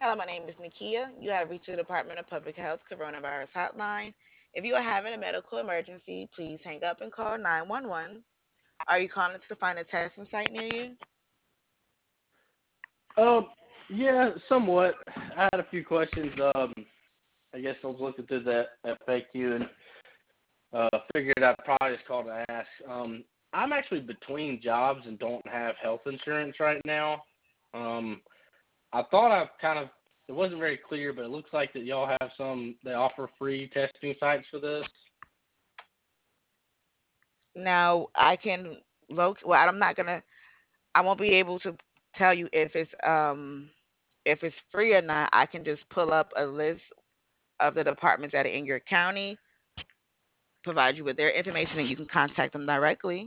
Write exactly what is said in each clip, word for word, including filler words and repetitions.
Hello, my name is Nakia. You have reached the Department of Public Health Coronavirus Hotline. If you are having a medical emergency, please hang up and call nine one one. Are you calling to find a testing site near you? Um, yeah, somewhat. I had a few questions. Um, I guess I was looking through that F A Q and uh, figured I'd probably just call to ask. Um, I'm actually between jobs and don't have health insurance right now. Um, I thought I kind of it wasn't very clear, but it looks like that y'all have some. They offer free testing sites for this. Now, I can look. Well, I'm not gonna. I won't be able to tell you if it's um if it's free or not. I can just pull up a list of the departments that are in your county, provide you with their information, and you can contact them directly.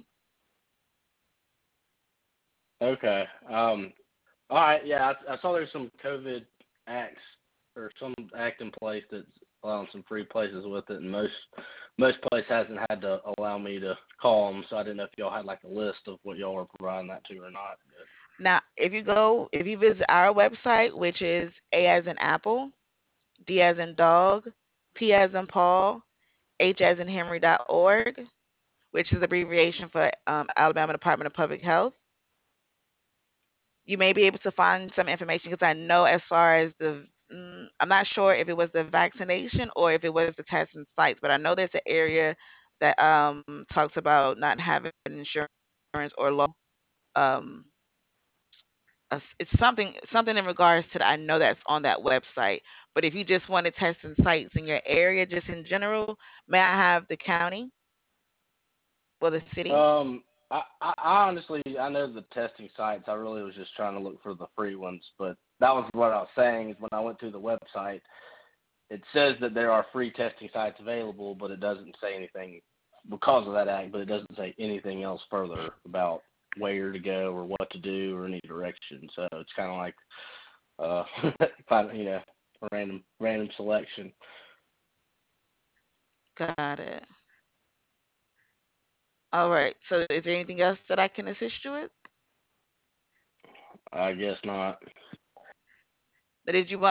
Okay. Um, all right. Yeah, I, I saw there's some COVID acts or some act in place that's allowing some free places with it, and most most place hasn't had to allow me to call them. So I didn't know if y'all had like a list of what y'all were providing that to or not. Now, if you go, if you visit our website, which is A as in Apple, D as in dog, P as in Paul, H as in Henry dot org, which is abbreviation for um, Alabama Department of Public Health. You may be able to find some information because I know as far as the, mm, I'm not sure if it was the vaccination or if it was the testing sites, but I know there's an area that um, talks about not having insurance or low. Um, a s- it's something something in regards to that. I know that's on that website. But if you just want to test in sites in your area, just in general, may I have the county or the city? Um, I, I I honestly I know the testing sites. I really was just trying to look for the free ones, but that was what I was saying is when I went to the website, it says that there are free testing sites available, but it doesn't say anything because of that act, but it doesn't say anything else further about where to go or what to do or any direction. So it's kind of like, uh, kind of, you know, a random random selection. Got it. All right. So is there anything else that I can assist you with? I guess not. Or did you want